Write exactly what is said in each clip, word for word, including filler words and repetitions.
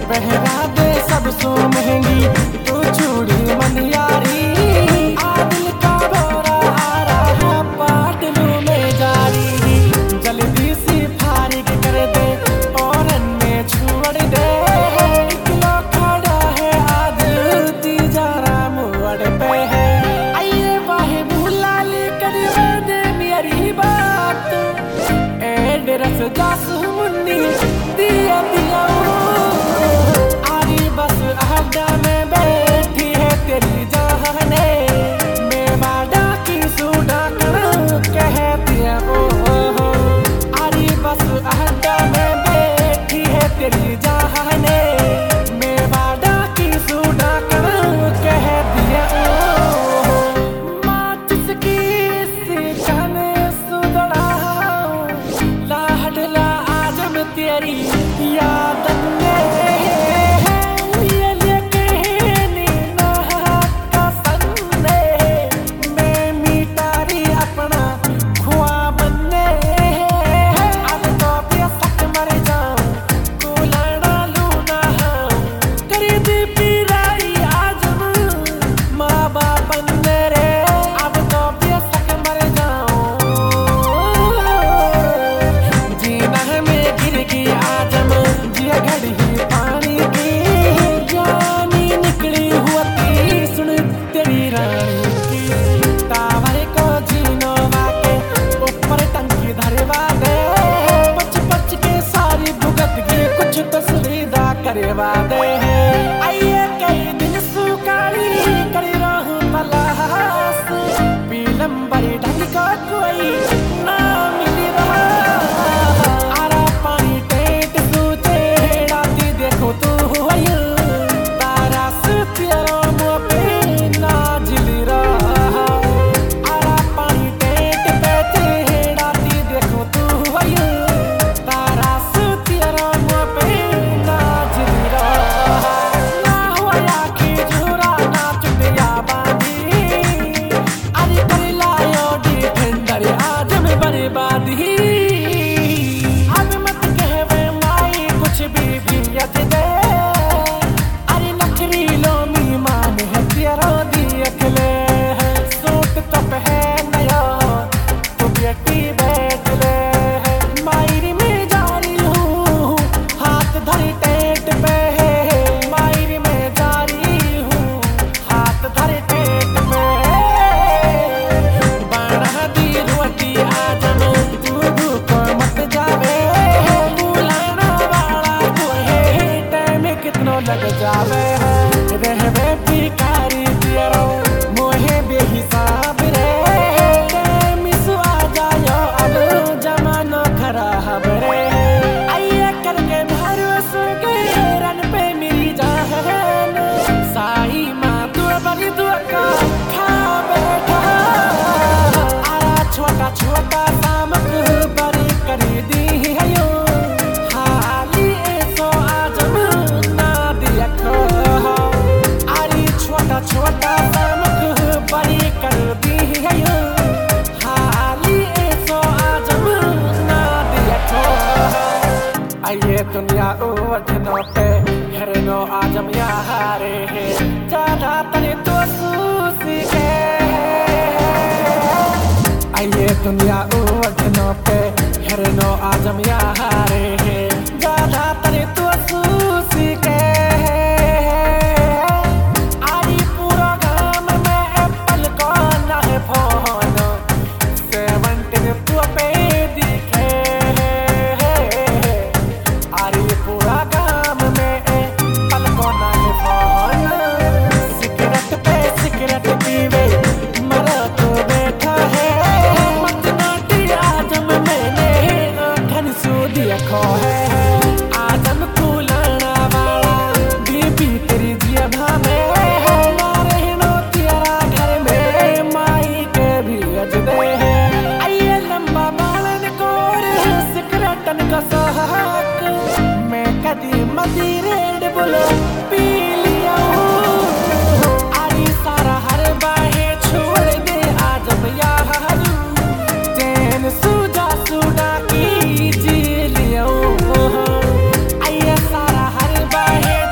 पहरा दे सबसो महंगी तू चूड़ी मनियारी। आदिल का बोरा आ रहा पाट लू में जारी। जल्दी सी फारिग कर दे और में छोड़ दे। किलो खड़ा है आदिल तीजारा मोड़ पे है। आइए वाहे भूलाली कर दे मेरी बात। एड्रेस जासू मुन्नी दिया दिया आरी बस अड्डा में बैठी है तेरी जाने। मेवाड़ा की सुडा कहती है वो आरी बस अड्डा में बैठी है तेरी जाने। मेवाड़ा की सुडा कहती है वो माचिस की सी जाने सुदड़ा लाडला आजम तेरी याद करवा दे। आइए कई दिन सुकाली करी रहूं तलाश। पीलम्बरी ढंग का कोई ना मिली रहा। आरा पानी टेट सूचे राती देखो तू तारा सुतिया मुँह पे ना झिली रहा। आरा पानी टेट पे राती देखो तू तारा सुतिया मुँह पे बर्बादी। अब मत कहवे माई कुछ भी बियत दे। अरे नखरी लोमी मान है तेरा दियक ले। सूट तो पहनया तो बेटी बैठ ले। मायरी में जा रही हूँ हाथ धरी टेट पे। मायरी में जा रही हूँ हाथ धरी टेट पे। बना दी रोटी आज लग जावे रहवे भिखारी तेरो मोहे बेहिसाब रे। मिसु आ जायो अब जमाना खराब रे। आइए करके भरोसे रन पे मेरी जान। साई माँ तू बड़ी दुआ का खा बैठा। आरा छोटा छोटा सामक बड़ी कर दी है यो। छोटा सामक बड़ी कर दी है यो। हाली ऐसो आजम ना दिया ठो। आइए दुनिया उठनो पे हरनो आजम यारे है। ज्यादा तने तो सूसी के। आइए दुनिया उठनो पे हरनो आजम यारे है। ज्यादा तने तो सूसी के। आजम कुलाना वाला बीबी तेरी जिया में ना रहनो तेरा घर में माई के भी अजदे है। आइए लंबा बालन कोर सिकरटन का सहक। मैं कदी मदीरे बुलो पी लिया हूँ। आई सारा हर बाहे छोड़ दे आजम यार। चैन सूजा सूडा की जी लिया। आइए सारा हर बाहे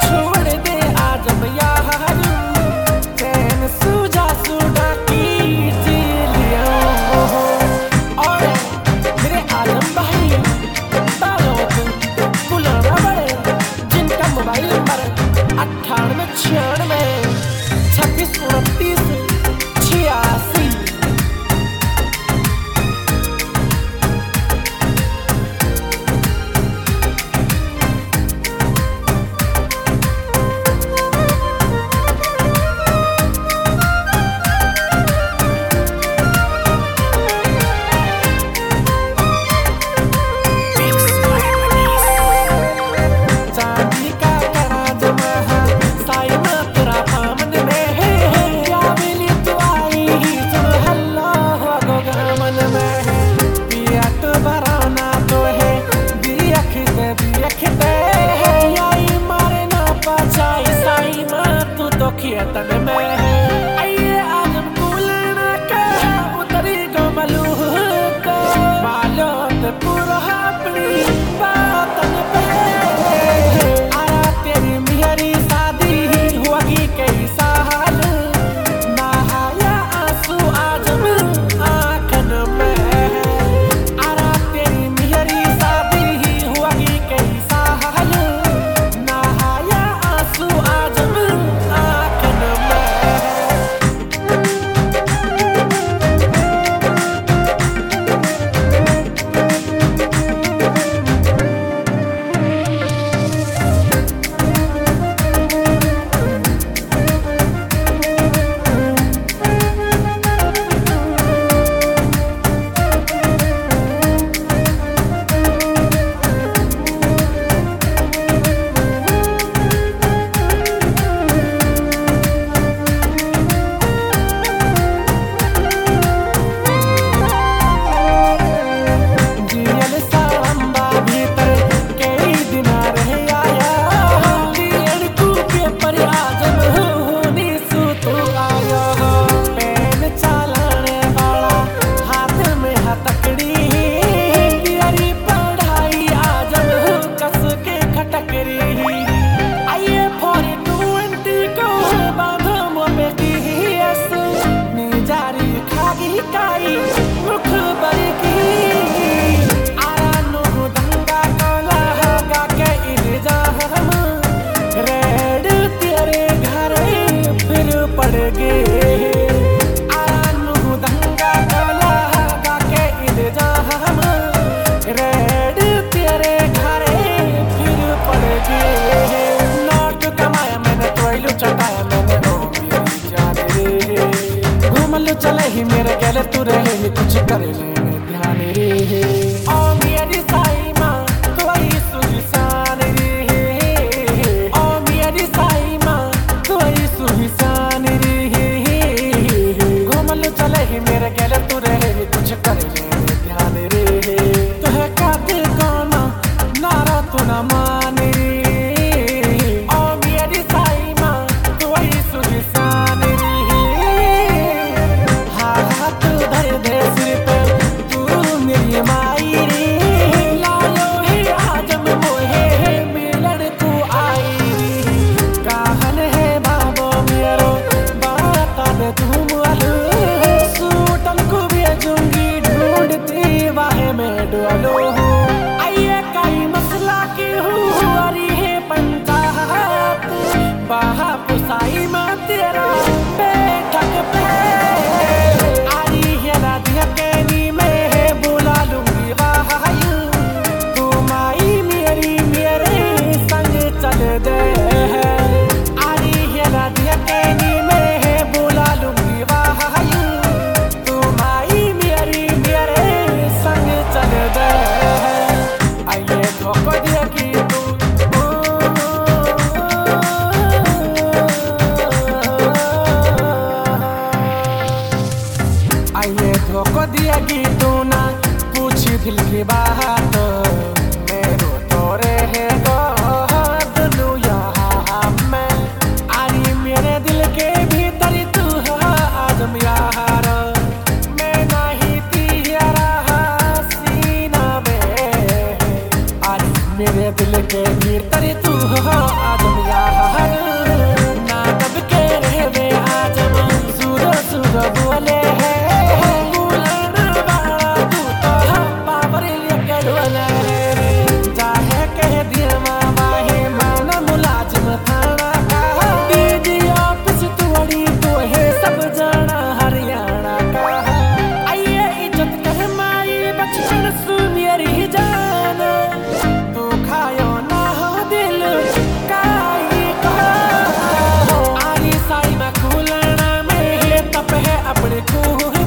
के तन में आइए आजम कूलन का उतरी गमलू का बालों पे पूरा अपनी बातन पे आया तेरी मेरी शादी हुआ कई साल नहाया आंसू आजम आंखन में आया तेरी मेरी शादी हुआ कई साल नहाया आंसू आजम आंखन में। चले ही मेरे गले तू रहे कुछ कर ले ध्यान रे ओ मेरी साई माँ तू आई सुहिसान रे ओ मेरी साई माँ तू आई सुहिसान रे घूमल चले ही मेरे गले तू रहे कुछ कर ले ध्यान रे तू है कातिल कौन नारा तू ना मान रे ओ मेरी साई माँ तू आई सुहिसान रे आइए कई मसला की हुआरी है पंचायत बाहा पुसाई माँ तेरा बैठक पे आई है राधिया कैनी में बुला लूंगी भाई तुम आई मेरी मेरे संग चल दे आई है राधिया कैनी में बुला लूंगी भाई तुम आई मेरी मेरे संग चल दे आइए धोखा दिया कि तू आइए धोखा दिया कि तू ना पूछी दिल की बात मेरो तो रहेगा दुनू यहाँ में आई मेरे दिल के भीतर तू है आजम यार मैं नहीं तेरा सीना में आई मेरे दिल के भीतर तू है आजम यार ना दब के रहे आजम सुर सुर बोले है अपने को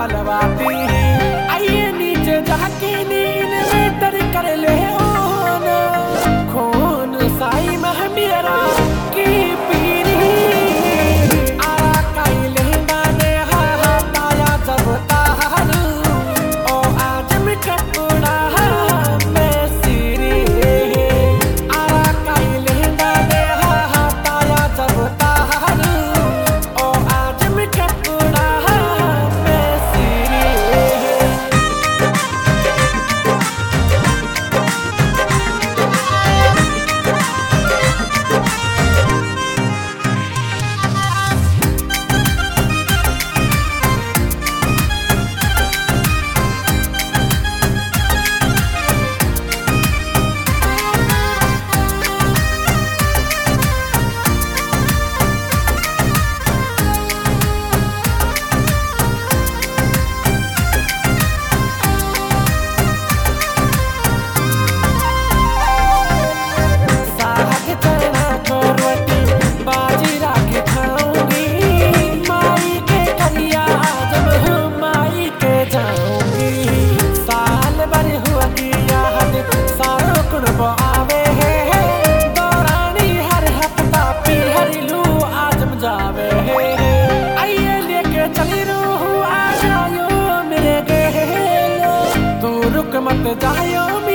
अलवाती। आइए नीचे जाके नींद में तर कर ले ओन, खून साई मह मेरा की पीरी। आरा काई लहंगा ने हा हा ताया जब तारू, ओ आज मैं कपड़ा मैं सीरी। आरा काई लहंगा ने हा हा ताया जब तारू, ओ आज मैं कपड़ा मैं सीरी। मत जायो।